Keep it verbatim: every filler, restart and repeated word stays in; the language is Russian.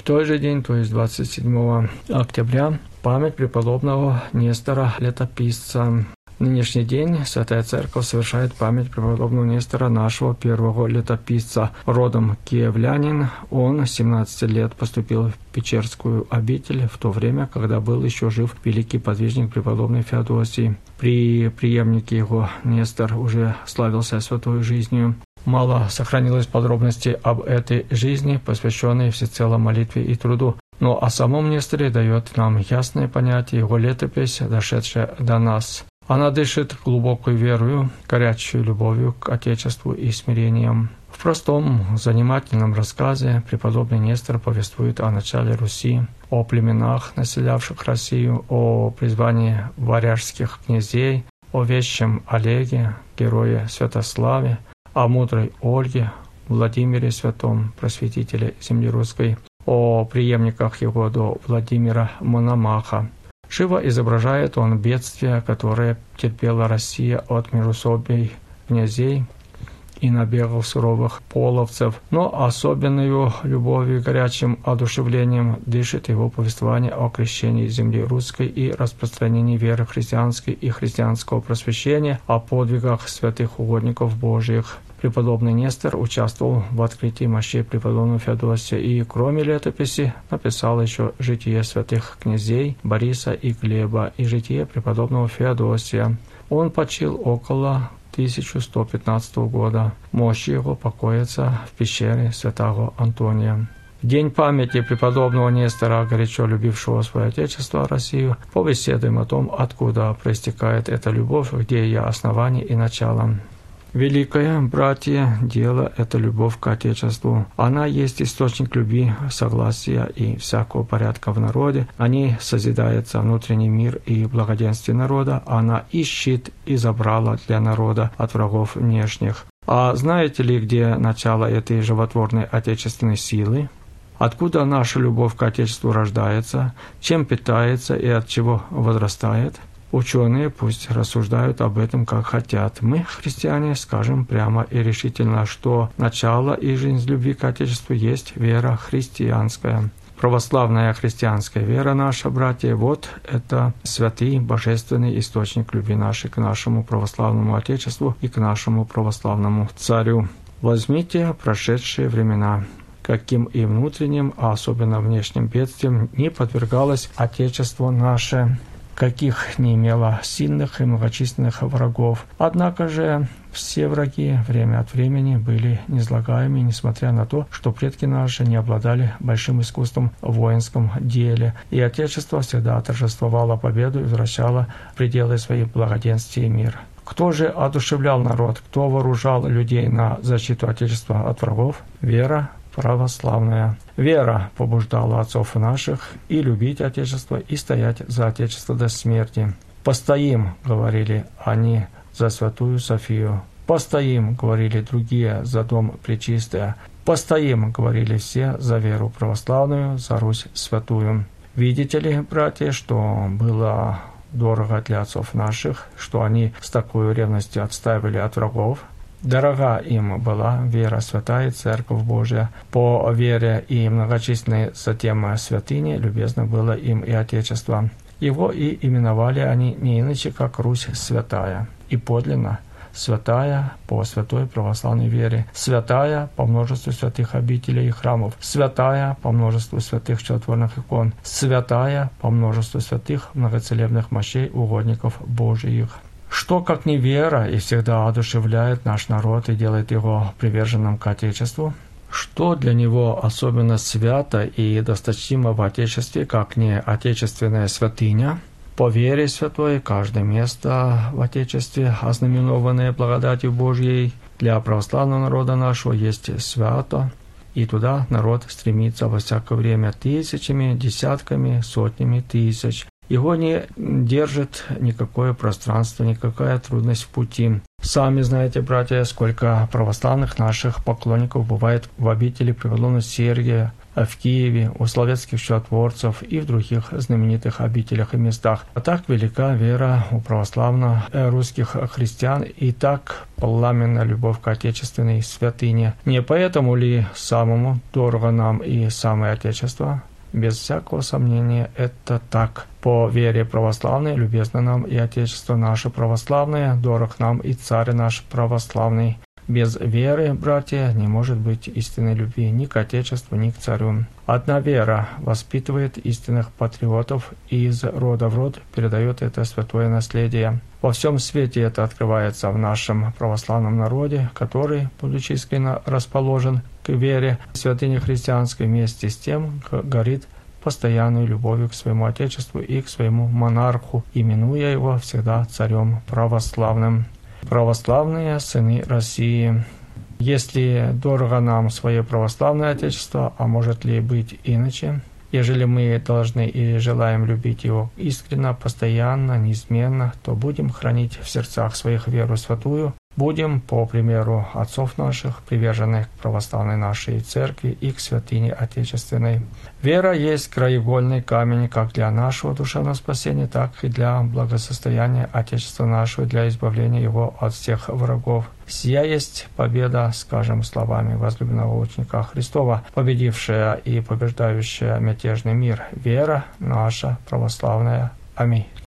той же день, то есть двадцать седьмого октября, память преподобного Нестора Летописца. В нынешний день Святая Церковь совершает память преподобного Нестора, нашего первого летописца. Родом киевлянин, он в семнадцать лет поступил в Печерскую обитель, в то время, когда был еще жив великий подвижник преподобный Феодосий. При преемнике его Нестор уже славился святой жизнью. Мало сохранилось подробностей об этой жизни, посвященной всецело молитве и труду. Но о самом Несторе дает нам ясное понятие его летопись, дошедшая до нас. Она дышит глубокой верою, горячей любовью к Отечеству и смирением. В простом, занимательном рассказе преподобный Нестор повествует о начале Руси, о племенах, населявших Россию, о призвании варяжских князей, о вещем Олеге, герое Святославе, о мудрой Ольге, Владимире Святом, просветителе земли русской, о преемниках его до Владимира Мономаха. Живо изображает он бедствия, которые терпела Россия от междоусобий князей и набегов суровых половцев, но особенную любовью и горячим одушевлением дышит его повествование о крещении земли русской и распространении веры христианской и христианского просвещения, о подвигах святых угодников Божьих. Преподобный Нестор участвовал в открытии мощей преподобного Феодосия и, кроме летописи, написал еще житие святых князей Бориса и Глеба и житие преподобного Феодосия. Он почил около тысяча сто пятнадцатого года. Мощи его покоятся в пещере святого Антония. В день памяти преподобного Нестора, горячо любившего свое Отечество, Россию, побеседуем о том, откуда проистекает эта любовь, где ее основание и начало. Великое, братья, дело – это любовь к Отечеству. Она есть источник любви, согласия и всякого порядка в народе. О ней созидается внутренний мир и благоденствие народа. Она и щит, и забрала для народа от врагов внешних. А знаете ли, где начало этой животворной отечественной силы? Откуда наша любовь к Отечеству рождается, чем питается и от чего возрастает? Ученые пусть рассуждают об этом как хотят. Мы, христиане, скажем прямо и решительно, что начало и жизнь любви к Отечеству есть вера христианская. Православная христианская вера наша, братья, вот это святый божественный источник любви нашей к нашему православному Отечеству и к нашему православному царю. Возьмите прошедшие времена. Каким и внутренним, а особенно внешним бедствиям не подвергалось Отечество наше, каких не имело сильных и многочисленных врагов. Однако же все враги время от времени были низлагаемы, несмотря на то, что предки наши не обладали большим искусством в воинском деле, и Отечество всегда торжествовало победу и возвращало пределы своих благоденствия и мир. Кто же одушевлял народ, кто вооружал людей на защиту Отечества от врагов? Вера православная. Вера побуждала отцов наших и любить Отечество, и стоять за Отечество до смерти. «Постоим», — говорили они, — «за святую Софию». «Постоим», — говорили другие, — «за дом пречистый». «Постоим», — говорили все, — «за веру православную, за Русь святую». Видите ли, братья, что было дорого для отцов наших, что они с такой ревностью отстаивали от врагов? Дорога им была вера святая, Церковь Божия. По вере и многочисленной затем святыне любезно было им и Отечество. Его и именовали они не иначе, как Русь святая. И подлинно святая по святой православной вере, святая по множеству святых обителей и храмов, святая по множеству святых чудотворных икон, святая по множеству святых многоцелебных мощей угодников Божиих. Что, как не вера, и всегда одушевляет наш народ и делает его приверженным к Отечеству? Что для него особенно свято и досточтимо в Отечестве, как не отечественная святыня? По вере святой каждое место в Отечестве, ознаменованное благодатью Божьей, для православного народа нашего есть свято, и туда народ стремится во всякое время тысячами, десятками, сотнями тысяч. Его не держит никакое пространство, никакая трудность в пути. Сами знаете, братья, сколько православных наших поклонников бывает в обители преподобного Сергия, в Киеве, у словецких чудотворцев и в других знаменитых обителях и местах. А так велика вера у православных русских христиан и так пламенная любовь к отечественной святыне. Не поэтому ли самому дорого нам и самое Отечество? Без всякого сомнения, это так. По вере православной любезно нам и Отечество наше православное, дорог нам и Царь наш православный. Без веры, братья, не может быть истинной любви ни к Отечеству, ни к Царю. Одна вера воспитывает истинных патриотов и из рода в род передает это святое наследие. Во всем свете это открывается в нашем православном народе, который, будучи искренне расположен к вере святыни христианской, вместе с тем горит постоянной любовью к своему Отечеству и к своему монарху, именуя его всегда царем православным. Православные сыны России. Если дорого нам свое православное Отечество, а может ли быть иначе? Ежели мы должны и желаем любить его искренно, постоянно, неизменно, то будем хранить в сердцах своих веру святую, будем, по примеру отцов наших, привержены к православной нашей церкви и к святыне отечественной. Вера есть краеугольный камень как для нашего душевного спасения, так и для благосостояния Отечества нашего, для избавления его от всех врагов. Сия есть победа, скажем словами возлюбленного ученика Христова, победившая и побеждающая мятежный мир. Вера наша православная. Аминь.